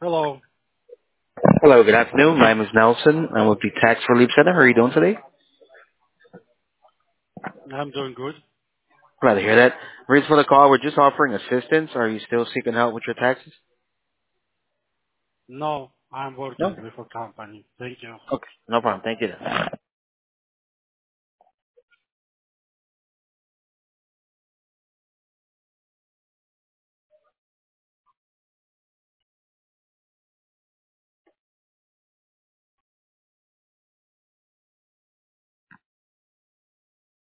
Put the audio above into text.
Hello. Hello, good afternoon. My name is Nelson. I'm with the Tax Relief Center. How are you doing today? I'm doing good. Glad to hear that. Reason for the call, we're just offering assistance. Are you still seeking help with your taxes? No, I'm No? working with a company. Thank you. Okay, no problem. Thank you.